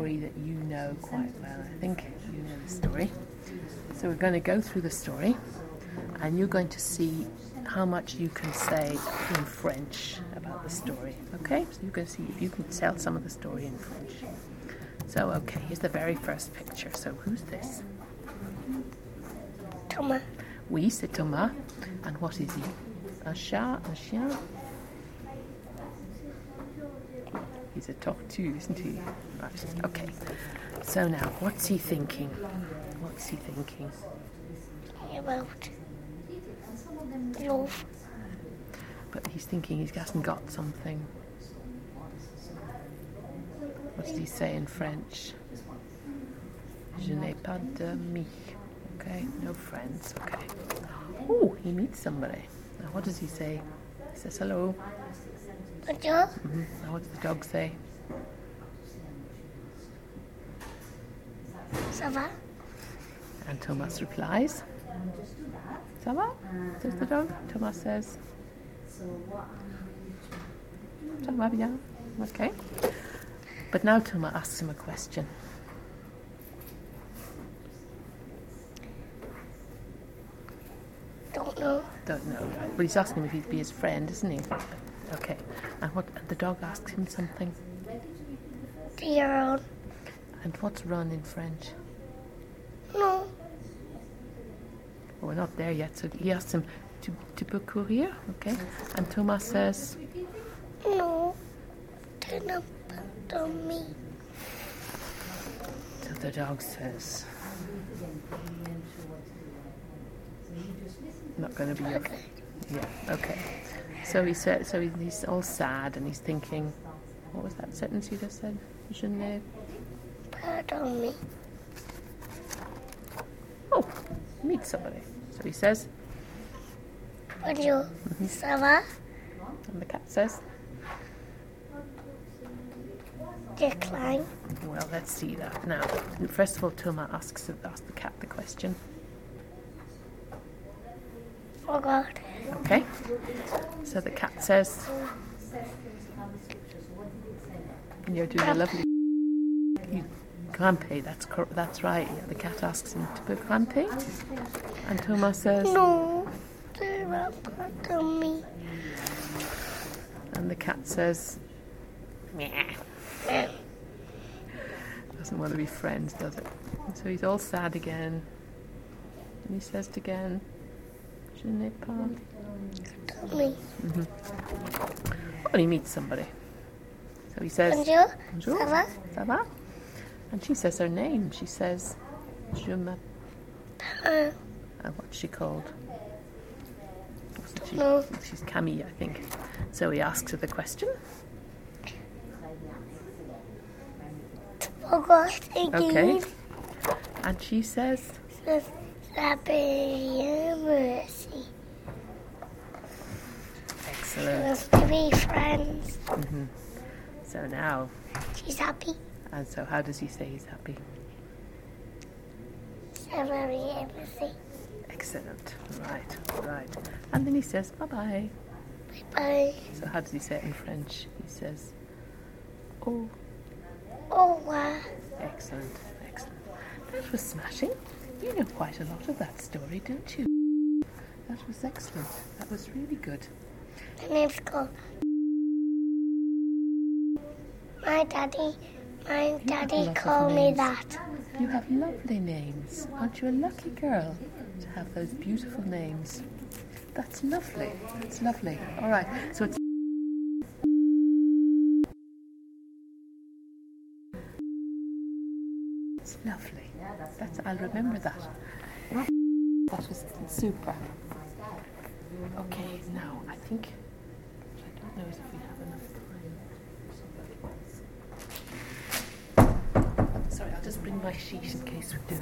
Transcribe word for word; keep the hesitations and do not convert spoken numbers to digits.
story that you know quite well. I think you know the story. So we're going to go through the story, and you're going to see how much you can say in French about the story. Okay? So you're going to see if you can tell some of the story in French. So, okay, here's the very first picture. So who's this? Thomas. Oui, c'est Thomas. And what is he? Un chat, un chien? He's a tortue, isn't he? Right, okay. So now, what's he thinking? What's he thinking? About love. But he's thinking he hasn't got something. What does he say in French? Je n'ai pas d'amis. Okay, no friends. Okay. Oh, he meets somebody. Now, what does he say? He says hello. Bonjour. Mm-hmm. Now, what does the dog say? Ça va? And Thomas replies, Ça va? Says the dog. Thomas says, Ça va bien. Okay. But now Thomas asks him a question. Don't know. Don't know, right? But he's asking him if he'd be his friend, isn't he? Okay. And what the dog asks him something. To your own. And what's run in French? No. Well, we're not there yet. So he asks him, tu, tu peux courir? Okay. And Thomas says, No. Turn up on me. so the dog says, not going to be okay. Yeah, okay. So he said. So he's all sad and he's thinking. What was that sentence you just said? Je n'ai. Pardon me. Oh, meet somebody. So he says. Bonjour. Mm-hmm. Ça va? And the cat says. Decline. Well, let's see that now. First of all, Thomas asks asks the cat the question. Oh God. Okay. So the cat says. And you're doing a lovely. You, Grimper, that's cor- that's right. Yeah, the cat asks him to put Grimper, and Thomas says. No. Turn up on me. And the cat says. Meow. Doesn't want to be friends, does it? And so he's all sad again, and he says it again. Je n'ai pas. Tell me. Mm-hmm. And he meets somebody. So he says. Bonjour. Bonjour. Ça va? Ça va? And she says her name. She says, Je m'appelle. Uh, And what's she called? Wasn't she? No. She's Camille, I think. So he asks her the question. Forgot again. Okay. And she says, Happy mercy. excellent. Let's be friends. Mm-hmm. So now, She's happy. and so how does he say he's happy? Very mercy. Excellent. Right, right. And then he says, bye-bye. Bye. So how does he say it in French? He says, oh, Au revoir. excellent, excellent. That was smashing. You know quite a lot of that story, don't you? That was excellent. That was really good. My name's called. My daddy, my daddy lots of called me names. that. You have lovely names. Aren't you a lucky girl to have those beautiful names? That's lovely. That's lovely. All right. So it's it's lovely. That's I'll remember that. That was super. Okay. Now I think I don't know if we have enough time. Sorry, I'll just bring my sheet in case we do.